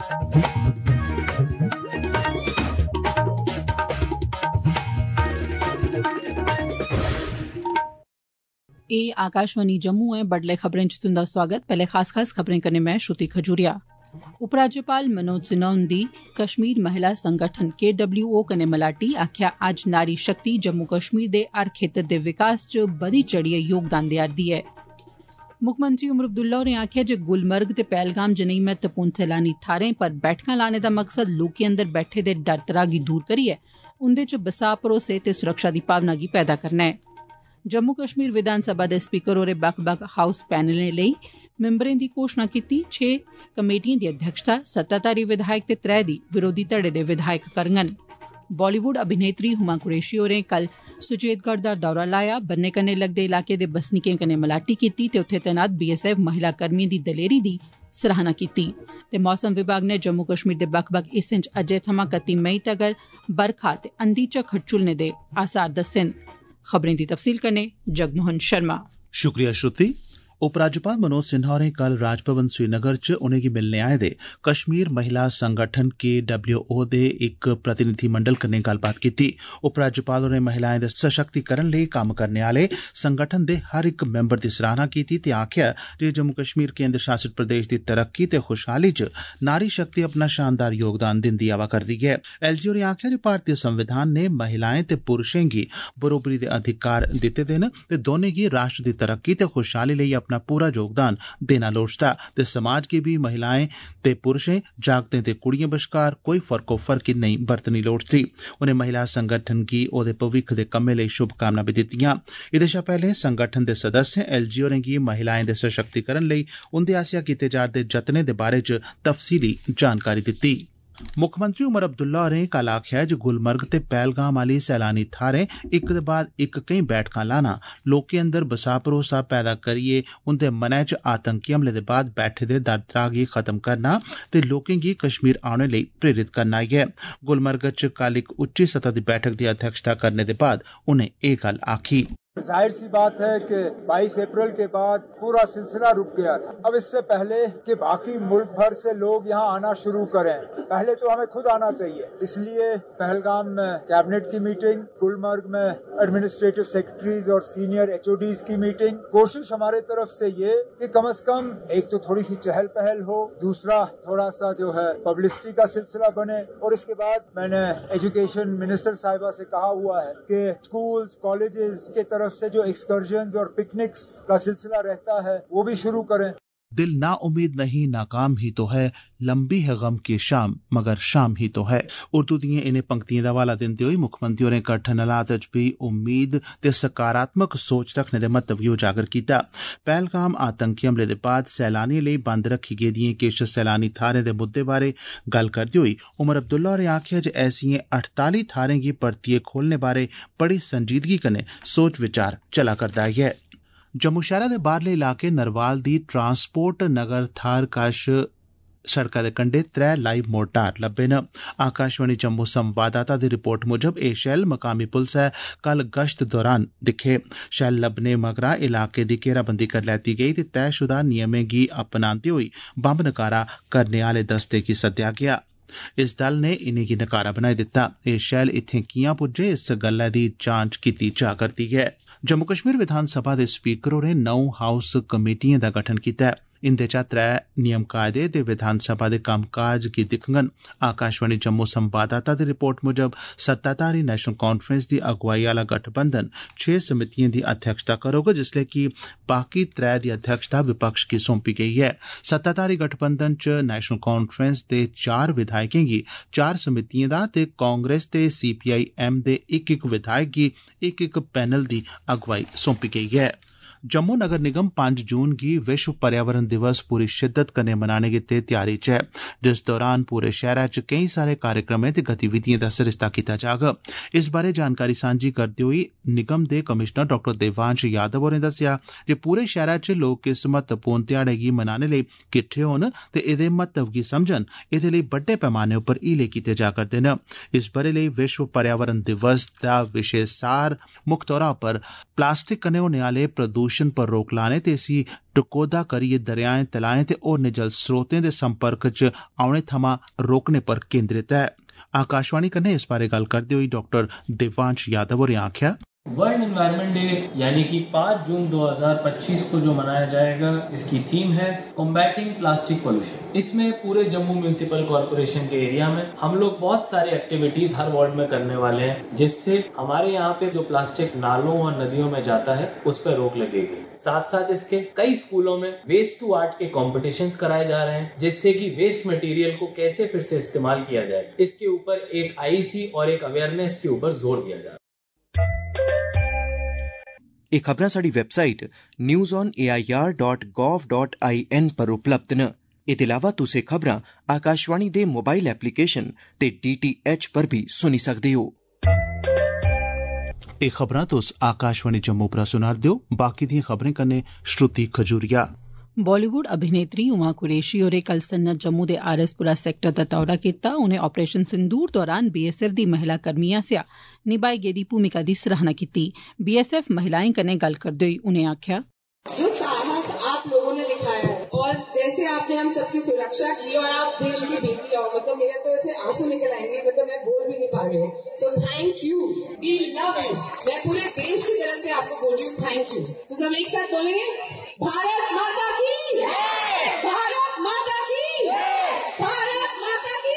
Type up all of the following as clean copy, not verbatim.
ए आकाशवाणी जम्मू है। बडले खबरें च तुंदा स्वागत। पहले खास खबरें कन्नै मैं श्रुति खजूरिया। उपराज्यपाल मनोज सिन्हा हुंदी कश्मीर महिला संगठन KWO कन्नै मलाटी आखेआ अज्ज नारी शक्ति जम्मू कश्मीर दे हर खेतर दे विकास च बधी चढ़ियै योगदान देआ'रदी ऐ। मुक्खमंत्री उमर अब्दुल्ला होरें आखेआ जे गुलमर्ग ते पहलगाम जनेही महत्वपूर्ण सैलानी थाहरें पर बैठकां लाने दा मकसद लोकें अंदर बैठे दे डर त्राह गी दूर करियै उंदे च बसाह भरोसे ते सुरक्षा दी भावना गी पैदा करना ऐ। जम्मू कश्मीर विधानसभा दे स्पीकर होरें बक्ख बक्ख हाउस पैनलें लेई मिम्बरें दी घोषणा कीती। 6 कमेटिएं दी अध्यक्षता सत्ताधारी विधायक ते 3 दी विरोधी धड़े दे विधायक करङन। बॉलीवुड अभिनेत्री हुमा कुरैशी होरें कल सुचेतगढ़ दा दौरा लाया, बन्ने कन्नै लगदे इलाके दे बसनीकें कन्नै मलाटी कीती ते उत्थे तैनात BSF महिला कर्मियें दी दलेरी दी सराहना कीती। ते मौसम विभाग ने जम्मू कश्मीर दे बक्ख बक्ख हिस्सें च अज्जै थमां 31 मई तगर बरखा ते अंधी झक्खड़ झुलने दे आसार दस्से न। खबरें दी तफसील कन्नै जगमोहन शर्मा। शुक्रिया श्रुति। उपराज्यपाल मनोज सिन्हा होरें कल राजभवन श्रीनगर च उनेंगी मिलने आए दे कश्मीर महिला संगठन KWO दे इक प्रतिनिधिमंडल कन्नै गल्लबात कीती। उपराज्यपाल होरें महिलाएं दे सशक्तिकरण लेई कम्म करने आले संगठन दे हर इक मैंबर दी सराहना कीती ते आखेआ जे जम्मू कश्मीर केंद्र शासित प्रदेश दी तरक्की ते खुशहाली च नारी शक्ति अपना शानदार योगदान दिंदी आवा करदी ऐ। LG होरें आखेआ जे भारतीय संविधान ने महिलाएं ते पुरुषें गी बरोबरी दे अधिकार दित्ते दे न ते दौनें गी राष्ट्र दी तरक्की ते खुशहाली लेई अपना पूरा योगदान देना लोड़चदा ते समाज गी भी महिलाएं ते पुरुषें जागतें ते कुड़ियें बश्कार कोई फर्कोफर्की नेईं बरतनी लोड़चदी। उनें महिला संगठन गी ओहदे भविक्ख दे कम्में लेई शुभकामनां भी दित्तियां। एह्दे शा पैह्ले संगठन दे सदस्यें LG होरें गी महिलाएं दे सशक्तिकरण लेई उंदे आसेआ कीते जा'रदे जतनें दे बारे च तफसीली जानकारी दित्ती। मुक्खमंत्री उमर अब्दुल्ला होरें कल आखेआ जे गुलमर्ग ते पहलगाम आली सैलानी थाहरें इक दे बाद इक केई बैठकां लाना लोकें अंदर बसाह भरोसा पैदा करियै उंदे मनै च आतंकी हमले दे बाद बैठे दे डर त्राह गी खत्म करना ते लोकें गी कश्मीर औने लेई प्रेरित करना ऐ। गुलमर्ग च कल इक उच्ची सतह दी बैठक दी अध्यक्षता करने दे बाद उनें एह् गल्ल आखी। जाहिर सी बात है कि 22 अप्रैल के बाद पूरा सिलसिला रुक गया था। अब इससे पहले कि बाकी मुल्क भर से लोग यहाँ आना शुरू करें, पहले तो हमें खुद आना चाहिए। इसलिए पहलगाम में कैबिनेट की मीटिंग, गुलमर्ग में एडमिनिस्ट्रेटिव सेक्रेटरीज और सीनियर HODs की मीटिंग। कोशिश हमारे तरफ से ये कि कम से कम एक तो थोड़ी सी चहल पहल हो, दूसरा थोड़ा सा जो है पब्लिसिटी का सिलसिला बने। और इसके बाद मैंने एजुकेशन मिनिस्टर साहिबा से कहा हुआ है कि स्कूल्स कॉलेजेस के तरफ से जो एक्सकर्जन्स और पिकनिक्स का सिलसिला रहता है वो भी शुरू करें। दिल ना उम्मीद नहीं नाकाम ही तो है, लंबी है गम की शाम मगर शाम ही तो है। उर्दू दिएं इनें पंक्तियें दा हवाला दिंदे होई मुक्खमंत्री होरें कठन हालात च भी उम्मीद ते सकारात्मक सोच रखने दे महत्व गी उजागर कीता। पहलगाम आतंकी हमले दे बाद सैलानियें लेई बंद रखी गेदिएं किश सैलानी थाहरें दे मुद्दे बारे गल्ल करदे होई उमर अब्दुल्ला होरें आखेआ जे ऐसिएं 48 थाहरें गी परतियै खोलने बारे बड़ी संजीदगी कन्नै सोच विचार चला करदा ऐ। जम्मू शैह्रा दे बाहरले इलाके नरवाल दी ट्रांसपोर्ट नगर थाह्र कश सड़का दे कंढे 3 लाइव मोर्टार लब्बे न। आकाशवाणी जम्मू संवाददाता दी रिपोर्ट मुजब एह् शैल मकामी पुलसै कल गश्त दौरान दिक्खे। शैल लब्बने मगरा इलाके दी घेराबंदी करी लैती गेई ते तैयशुदा नियमें गी अपनांदे होई बम्ब नकारा करने आह्ले दस्ते गी सद्देआ गेआ। इस दल ने इनेंगी नकारा बनाई दित्ता। एह् शैल इत्थें कियां पुज्जे इस गल्लै दी जांच कीती जा करदी ऐ। जम्मू कश्मीर विधानसभा दे स्पीकर होरें 9 हाउस कमेटिएं दा गठन कीता ऐ। इंदे चा 3 नियम कायदे ते विधानसभा दे कम्मकाज गी दिक्खङन। आकाशवाणी जम्मू संवाददाता दी रिपोर्ट मुजब सत्ताधारी नेशनल कॉन्फ्रेंस दी अगुवाई आला गठबंधन 6 समितिएं दी अध्यक्षता करोग, जिसलै कि बाकी 3 दी अध्यक्षता विपक्ष गी सौंपी गेई ऐ। सत्ताधारी गठबंधन च नेशनल कॉन्फ्रेंस दे 4 विधायकें गी 4 समितिएं दा ते कांग्रेस ते CPIM दे इक विधायक गी इक पैनल दी अगुवाई सौंपी गेई ऐ। जम्मू नगर निगम 5 जून गी विश्व पर्यावरण दिवस पूरी शिद्दत कन्नै मनाने गित्ते त्यारी च ऐ, जिस दौरान पूरे शैह्रा च केई सारे कार्यक्रमें ते गतिविधिएं दा सरिस्ता कीता जाग। इस बारे जानकारी सांझी करदे होई निगम दे कमिश्नर डॉ देवांश यादव होरें दस्सेआ जे पूरे शैह्रा च लोक इस महत्वपूर्ण ध्याड़े गी मनाने लेई किट्ठे होन ते एह्दे महत्व गी समझन। एह्दे लेई बड्डे पैमाने उप्पर हीले कीते जा करदे न। इस ब'रे लेई विश्व पर्यावरण दिवस दा विशे सार मुक्ख तौरा उप्पर प्लास्टिक कन्नै होने आह्ले प्रदूषण प्रदूषण पर रोक लाने ते इसी टकोह्दा करियै दरियाएं, तलाएं ते होरनें जल स्रोतें दे संपर्क च औने थमां रोकने पर केंद्रित है। आकाशवाणी कन्नै इस बारे गल्ल करदे होई डॉक्टर देवांश यादव होरें आखेआ, वर्ल्ड एनवायरनमेंट डे यानी कि 5 जून 2025 को जो मनाया जाएगा, इसकी थीम है कॉम्बैटिंग प्लास्टिक पोल्यूशन। इसमें पूरे जम्मू म्युनिसिपल कॉर्पोरेशन के एरिया में हम लोग बहुत सारे एक्टिविटीज हर वार्ड में करने वाले हैं, जिससे हमारे यहाँ पे जो प्लास्टिक नालों और नदियों में जाता है उस पर रोक लगेगी। साथ साथ इसके कई स्कूलों में वेस्ट टू आर्ट के कॉम्पिटिशन्स कराए जा रहे हैं, जिससे कि वेस्ट मटेरियल को कैसे फिर से इस्तेमाल किया जाए, इसके ऊपर एक आईसी और एक अवेयरनेस के ऊपर जोर दिया जा रहा है। ਇਹ ਖਬਰਾਂ ਸਾਡੀ ਵੈਬਸਾਈਟ newsonair.gov.in पर उपलब्ध न। ਇਹਦੇ ਇਲਾਵਾ ਤੁਸੀਂ ਖਬਰਾਂ ਆਕਾਸ਼ਵਾਣੀ ਦੇ ਮੋਬਾਈਲ ਐਪਲੀਕੇਸ਼ਨ ਤੇ DTH पर भी सुनी सकते हो। ਇਹ ਖਬਰਾਂ तुस आकाशवाणी जम्मू पर सुना'रदे हो। बाकी दियां खबरें कन्नै श्रुति खजूरिया। बॉलीवुड अभिनेत्री उमा कुरैशी होरें कल संझा जम्मू दे आरएसपुरा सैक्टर दा दौरा कीता। उनें ऑपरेशन सिंदूर दौरान बीएसएफ दी महिला कर्मियां आसेआ निभाई गेदी भूमिका दी सराहना कीती। बीएसएफ महिलाएं कन्नै गल्ल करदे होई उनें आखेआ, जो साहस आप लोगों ने दिखाया है और जैसे आपने हम सबकी सुरक्षा की और आप देश की बेटी हो, मतलब मेरे तो ऐसे आंसू निकल आएंगे, मतलब मैं बोल भी नहीं पा रही हूँ। So thank you, we love you. मैं पूरे देश की तरफ से आपको बोल रही हूँ थैंक यू। तो सब एक साथ बोलेंगे, भारत माता की, भारत माता की, भारत माता की।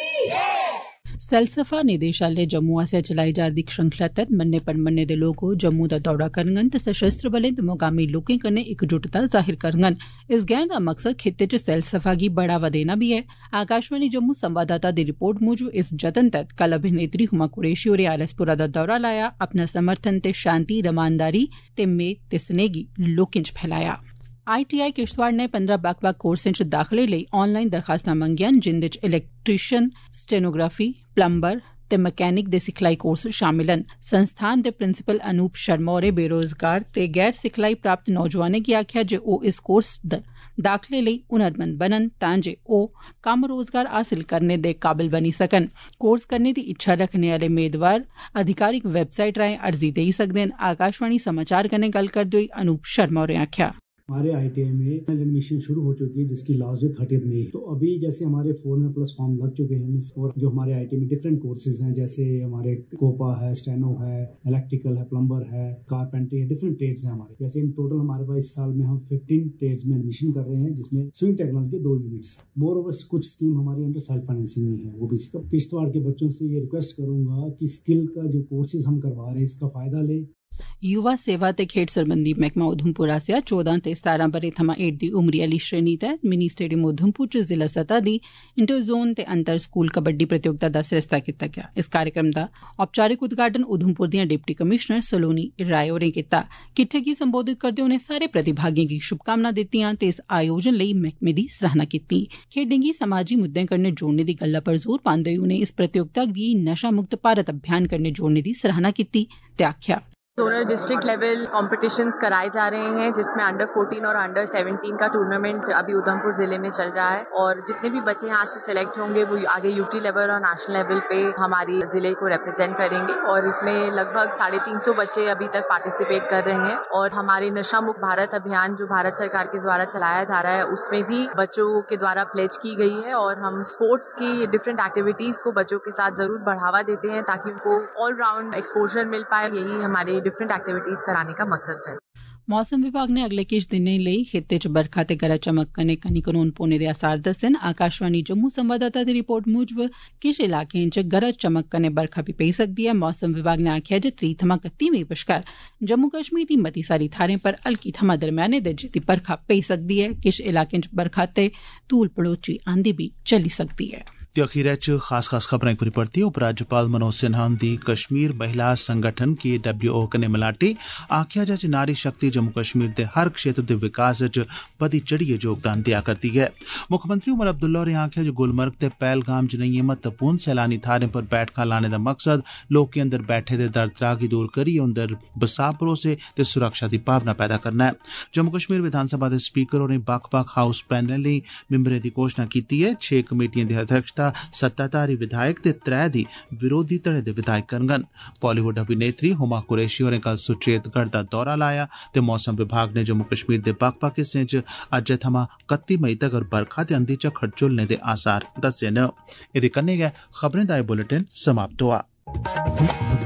सैलसफा निदेशालय जम्मू आसेआ चलाई जा'रदी श्रृंखला तैह्त मन्ने परमन्ने दे लोक जम्मू दा दौरा करङन ते सशस्त्र बलें ते मुकामी लोकें कन्नै इकजुटता जाहिर करङन। इस गैंह दा मकसद खित्ते च सैलसफा गी बढ़ावा देना भी है। आकाशवाणी जम्मू संवाददाता दी रिपोर्ट मूजब इस जतन तैह्त कल अभिनेत्री हुमा कुरैशी होरें आरएसपुरा दा दौरा लाया, अपना समर्थन ते शांति, रमानदारी ते मेद ते स्नेह गी लोकें च फैलाया। ITI किश्तवाड़ ने 15 बक्ख-बक्ख कोर्सें च दाखले लेई ऑनलाइन दरखास्तां मंगियां, जिंदे च इलैक्ट्रीशियन, स्टेनोग्राफी, प्लम्बर ते मैकेनिक दे सिखलाई कोर्स शामिल न। संस्थान दे प्रिंसिपल अनूप शर्मा होरें बेरोजगार ते गैर सिखलाई प्राप्त नौजवानें गी आखेआ जे ओह् इस कोर्स दाखले लेई हुनरमंद बनन तां जे ओह् कम्म रोजगार हासिल करने दे काबिल बनी सकन। कोर्स करने दी इच्छा रखने आह्ले मेदवार आधिकारिक वैबसाइट राहें अर्जी देई सकदे न। आकाशवाणी समाचार कन्नै गल्ल करदे होई अनूप शर्मा होरें आखेआ, हमारे ITI में एडमिशन शुरू हो चुकी है, जिसकी लास्ट डेट 30 मई है। तो अभी जैसे हमारे 400+ फॉर्म लग चुके हैं और जो हमारे ITI में डिफरेंट कोर्सेज हैं, जैसे हमारे कोपा है, स्टेनो है, इलेक्ट्रिकल है, प्लम्बर है, कारपेंटरी है, डिफरेंट ट्रेड्स हैं हमारे। जैसे इन टोटल हमारे पास इस साल में हम 15 ट्रेड्स में एडमिशन कर रहे हैं, जिसमें स्विंग टेक्नोलॉजी के 2 यूनिट्स। मोर ओवर कुछ स्कीम हमारी अंडर सेल्फ फाइनेंसिंग में है, वो भी किश्तवाड़ के बच्चों से ये रिक्वेस्ट करूंगा कि स्किल का जो कोर्सेज हम करवा रहे हैं इसका फायदा लें। युवा सेवा ते खेड सरबंधी मैह्कमा उधमपुर आसेआ 14 ते 17 ब'रे थमां हेठ दी उमरी आह्ली श्रेणी तैह्त मिनी स्टेडियम उधमपुर च जिला सतह दी इंटर जोन ते अंतर स्कूल कबड्डी प्रतियोगिता दा सरिस्ता कीता गेआ। इस कार्यक्रम दा औपचारिक उद्घाटन उधमपुर दियां डिप्टी कमिशनर सलोनी राय होरें कीता। किट्ठे गी संबोधित करदे उनें सारे प्रतिभागिएं गी शुभकामनां दित्तियां ते इस आयोजन लेई मैह्कमे दी सराहना कीती। खेड्डें गी समाजी मुद्दें कन्नै जोड़ने दी गल्ला पर जोर पांदे होई उनें इस प्रतियोगिता गी नशा मुक्त भारत अभियान कन्नै जोड़ने दी सराहना कीती ते आखेआ, जोनल डिस्ट्रिक्ट लेवल कॉम्पिटिशन्स कराए जा रहे हैं, जिसमें अंडर 14 और अंडर 17 का टूर्नामेंट अभी उधमपुर जिले में चल रहा है और जितने भी बच्चे यहाँ से सिलेक्ट होंगे वो आगे यूटी लेवल और नेशनल लेवल पे हमारी जिले को रिप्रेजेंट करेंगे। और इसमें लगभग 350 बच्चे अभी तक पार्टिसिपेट कर रहे हैं और हमारे नशा मुक्त भारत अभियान जो भारत सरकार के द्वारा चलाया जा रहा है उसमें भी बच्चों के द्वारा प्लेज की गई है और हम स्पोर्ट्स की डिफरेंट एक्टिविटीज को बच्चों के साथ जरूर बढ़ावा देते हैं ताकि उनको ऑल राउंड एक्सपोजर मिल पाए। यही हमारे डिफरेंट एक्टिविटीज कराने का मकसद है। मौसम विभाग ने अगले किश दिनें लेई खित्ते च बरखा ते गरज चमक कन्नै कनी कनून पौने दे आसार दस्से न। आकाशवाणी जम्मू संवाददाता दी रिपोर्ट मूजब किश इलाकें च गरज चमक कन्नै बरखा भी पेई सकदी ऐ। मौसम विभाग ने आखेआ जे 3 थमां 31 मई बश्कार जम्मू कश्मीर दी मती सारी थाह्रें पर हल्की थमां दरम्याने दर्जे दी बरखा पेई सकदी ऐ। किश इलाकें च बरखा ते धूल भड़ोची आंधी भी चली सकदी ऐ। ते अखीरै च खास खबरें पूरी परती उपराज्यपाल मनोज सिन्हा हुंदी कश्मीर महिला संगठन KWO कन्नै मलाटी। आखेआ जा जे नारी शक्ति जम्मू कश्मीर दे हर क्षेत्र दे विकास च बधी चढ़ियै योगदान देआ करदी ऐ। मुक्खमंत्री उमर अब्दुल्ला होरें आखेआ जे गुलमर्ग ते पहलगाम जनेहियें महत्वपूर्ण सैलानी थाह्रें पर बैठकां लाने दा मकसद लोकें अंदर बैठे दे दर्द त्राह गी दूर करियै उंदर बसाह भरोसे ते सुरक्षा दी भावना पैदा करना ऐ। जम्मू कश्मीर विधानसभा दे स्पीकर होरें बक्ख-बक्ख हाउस पैनल लेई मिंबरें दी घोषणा कीती ऐ। 6 कमेटिएं दी अध्यक्षता हिस्सा सत्ताधारी विधायक ते 3 दी विरोधी धड़े दे विधायक करङन। बॉलीवुड अभिनेत्री हुमा कुरैशी होरें कल सुचेतगढ़ दा दौरा लाया ते मौसम विभाग ने जम्मू कश्मीर दे बक्ख-बक्ख हिस्सें च अज्जै थमां 31 मई तगर बरखा ते अंधी झक्खड़ झुलने दे आसार दस्से न। एह्दे कन्नै गै खबरें दा एह् बुलेटिन समाप्त होआ।